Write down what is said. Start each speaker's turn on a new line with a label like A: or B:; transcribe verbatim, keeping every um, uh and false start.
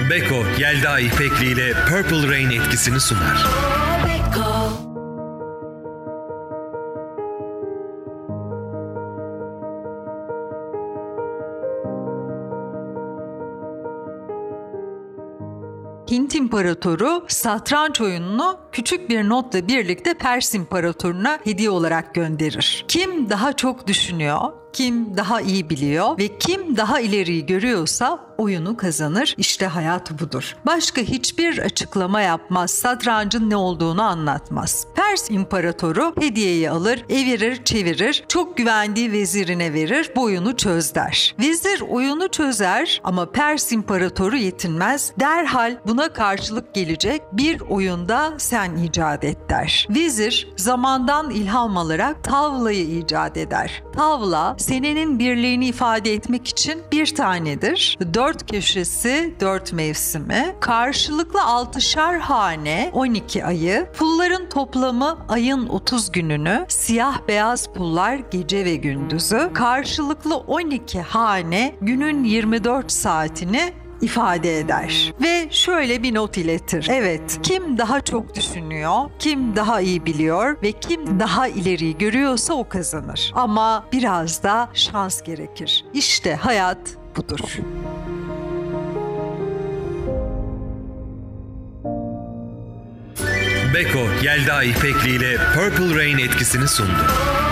A: Beko, Yelda İpekli ile Purple Rain etkisini sunar.
B: Hint İmparatoru satranç oyununu küçük bir notla birlikte Pers İmparatoruna hediye olarak gönderir. Kim daha çok düşünüyor, kim daha iyi biliyor ve kim daha ileriyi görüyorsa oyunu kazanır. İşte hayat budur. Başka hiçbir açıklama yapmaz. Satrancın ne olduğunu anlatmaz. Pers İmparatoru hediyeyi alır, evirir, çevirir, çok güvendiği vezirine verir, bu oyunu çöz der. Vezir oyunu çözer ama Pers İmparatoru yetinmez. Derhal buna karşılık gelecek bir oyunda sen icat et der. Vezir zamandan ilham alarak tavlayı icat eder. Tavla senenin birliğini ifade etmek için bir tanedir. Dört köşesi, dört mevsimi, karşılıklı altışar hane, on iki ayı, pulların toplamı ayın otuz gününü, siyah beyaz pullar gece ve gündüzü, karşılıklı on iki hane günün yirmi dört saatini ifade eder. Ve şöyle bir not iletir. Evet, kim daha çok düşünüyor, kim daha iyi biliyor ve kim daha ileriyi görüyorsa o kazanır. Ama biraz da şans gerekir. İşte hayat budur.
A: Beko, Yelda İpekli ile Purple Rain etkisini sundu.